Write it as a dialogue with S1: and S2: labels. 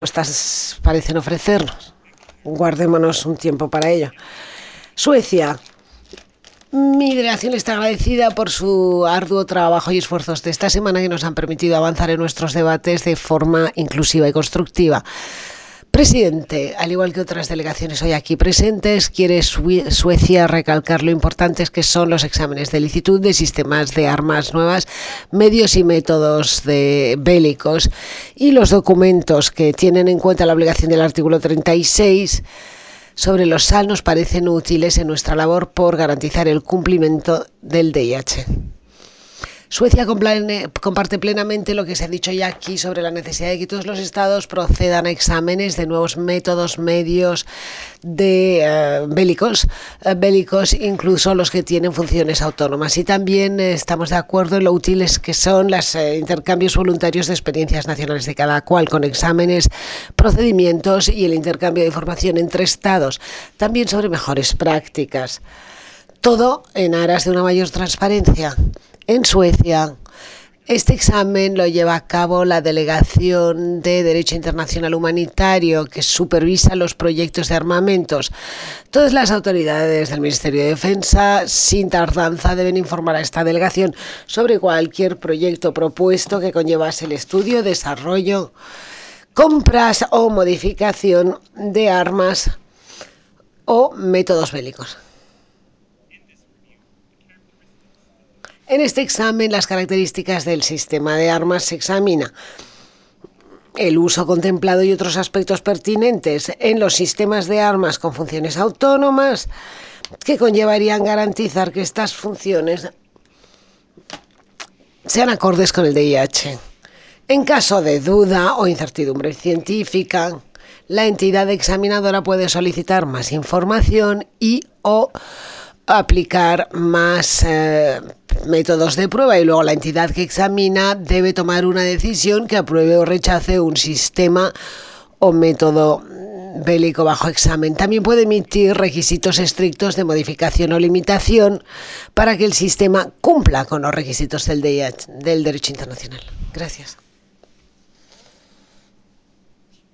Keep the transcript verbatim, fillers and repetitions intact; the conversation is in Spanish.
S1: Estas parecen ofrecernos. Guardémonos un tiempo para ello. Suecia. Mi delegación está agradecida por su arduo trabajo y esfuerzos de esta semana que nos han permitido avanzar en nuestros debates de forma inclusiva y constructiva. Presidente, al igual que otras delegaciones hoy aquí presentes, quiere Suecia recalcar lo importantes que son los exámenes de licitud de sistemas de armas nuevas, medios y métodos de bélicos y los documentos que tienen en cuenta la obligación del artículo treinta y seis sobre los S A L nos parecen útiles en nuestra labor por garantizar el cumplimiento del D I H. Suecia comparte plenamente lo que se ha dicho ya aquí sobre la necesidad de que todos los estados procedan a exámenes de nuevos métodos, medios de uh, bélicos, uh, bélicos, incluso los que tienen funciones autónomas. Y también eh, estamos de acuerdo en lo útiles que son los eh, intercambios voluntarios de experiencias nacionales de cada cual, con exámenes, procedimientos y el intercambio de información entre estados, también sobre mejores prácticas. Todo en aras de una mayor transparencia. En Suecia, este examen lo lleva a cabo la Delegación de Derecho Internacional Humanitario, que supervisa los proyectos de armamentos. Todas las autoridades del Ministerio de Defensa, sin tardanza, deben informar a esta delegación sobre cualquier proyecto propuesto que conllevase el estudio, desarrollo, compras o modificación de armas o métodos bélicos. En este examen, las características del sistema de armas se examina, el uso contemplado y otros aspectos pertinentes en los sistemas de armas con funciones autónomas que conllevarían garantizar que estas funciones sean acordes con el D I H. En caso de duda o incertidumbre científica, la entidad examinadora puede solicitar más información y o aplicar más eh, métodos de prueba, y luego la entidad que examina debe tomar una decisión que apruebe o rechace un sistema o método bélico bajo examen. También puede emitir requisitos estrictos de modificación o limitación para que el sistema cumpla con los requisitos del D I H, del derecho internacional. Gracias.